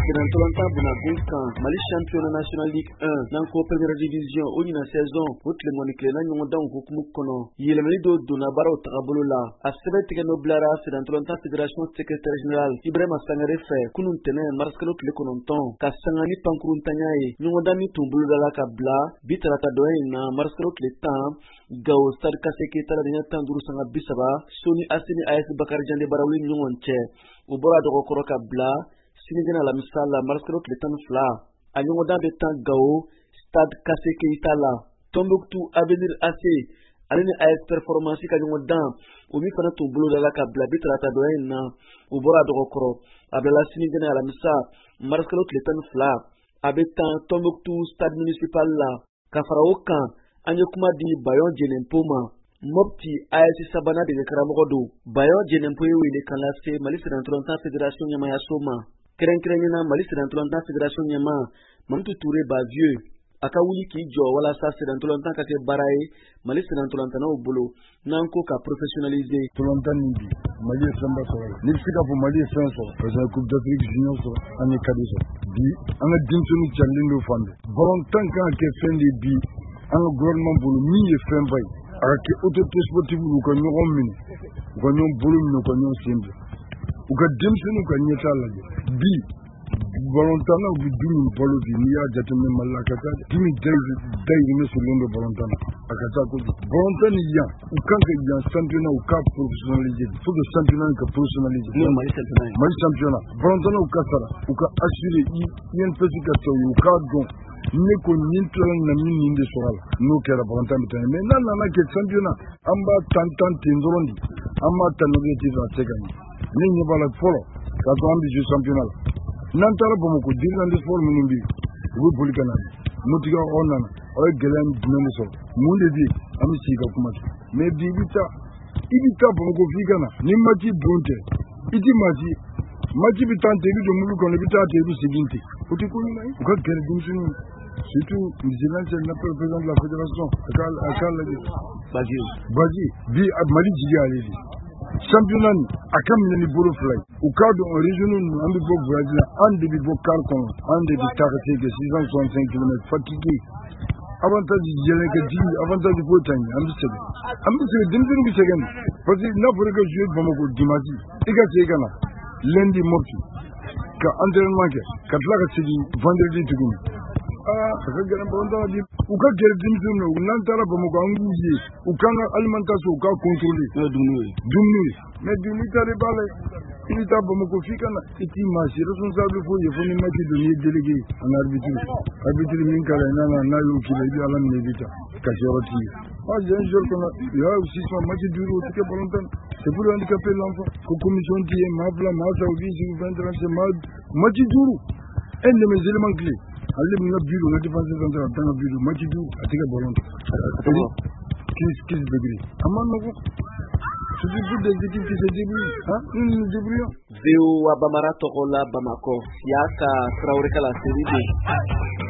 Sénantolanta Bonagunkan, Mali championnat national Ligue 1, Nanko première division, Onina saison, Outre Monikle, Nanyodan Gokumukono, Yelemelido Donabaro Tarabolola, a Sebetino Blara, Sénantolanta Fédération secrétaire général, Ibrahim Sangarefe, Kunun Tene, Marskalo Tlekononton, Kassangani Pankuruntanyae, Nyodami Tumbulala Kabla, Bitarata Doena, Marskalo Tletan, Gao Stade Kaseke Taladina Tanduru Sanga Bisaba, Soni Asini AS Bakarjan de Barawin Nyonche, Ubora de Rokoro Kabla, Sinigena la misala marskalo kletan fla anyoda de tan gao stade kaseke itala Tombouctou avenir AC alini AS performance ka nyoda umi fana tumbulo la kabla bitrata doena ubora de rokoro abla sinigena la misa marskalo kletan fla abetan Tombouctou stade municipal la kafaraoka anyokuma di bayon jenempoma Mopti AS Sabana de Karamodo bayon jenempo wele kanlase Mali Sénantolanta Fédération Nyamaya Soma Kerenkrena Mali Sénantolanta Fédération Nyama Mamtu Touré Bavieux Akawuli ki jo wala sa Sénantolanta kate baraye Mali Sénantolanta na obolo nanko ka professionnalisé Tolontan Nibi Mali Samba Sora Nipsika pour Mali Senso parce que Coupe d'Afrique Junior so ane kadeso bi anga dimsoni challenge fande volontan kan ke fendi bi anga gouvernement bolo mi ye fembay ake autorité sportive ko ñoom min ko ñoom bolo min ko ñoom simbe uka dimsoni ko ñeta la bi volontana bi dumi bolo bi ni ya jatme malakata dumi dai ni sulundo volontana akata ko volontani ya ukanka ya championnat uka professionnalisé faut que championnat ka professionnalisé Mali championnat volontana uka sara uka assurer yen petit ka uka don ne ko nyintran na min ninde soral no kera volontan bitane mais nan na ke championnat amba tantan tindrondi amma tanode tira tegani ni ni bala folo ka to ambi ju championnat nan tara bomo ko dirnan de sport minimbi wo bolikana notiga onana o gelen dinani so munde bi ami siga kuma mais bi ibita bomo ko figana ni maji bonte iti maji bitante bi do mulu ko ne bitate bi siginti oti ko ni mai ko gere dimsuni surtout vigilance na président de la fédération akal Baji bi Mali jiga alidi championnat akam ni bolo fly au cadre en régional ambi bo Brazil ande bi bo Carcon ande bi Tarate de 665 km fatigué avantage jelen ke di avantage ko tani ambi se dimzin bi segen parce que na pour que jouer Bamako dimanche iga segana lundi morti ka entraînement ke ka tla ka sigi vendredi tuguni ka gana bonda di uka gere dimzin no nan tara Bamako anguye ukanga alimentation uka contrôler dumni mais du militaire balé il est Bamako fikana iti machi responsable fo ye foni maki de délégué en arbitre min kala na yo ki le ala ne vita ka joroti moi j'ai un jour qu'on il y a aussi son match du route que pour longtemps c'est pour handicaper l'enfant ko commission qui est mabla ma saudi si vous vendrez ce match du route un de mes éléments clés aller me bureau la défense centrale dans le bureau match du route atika bolonto qu'est-ce degré amana c'est du bout des équipes qui se débrouillent nous nous débrouillons Zéo Abamara Tokola Bamako Yaka Traoré Kala Série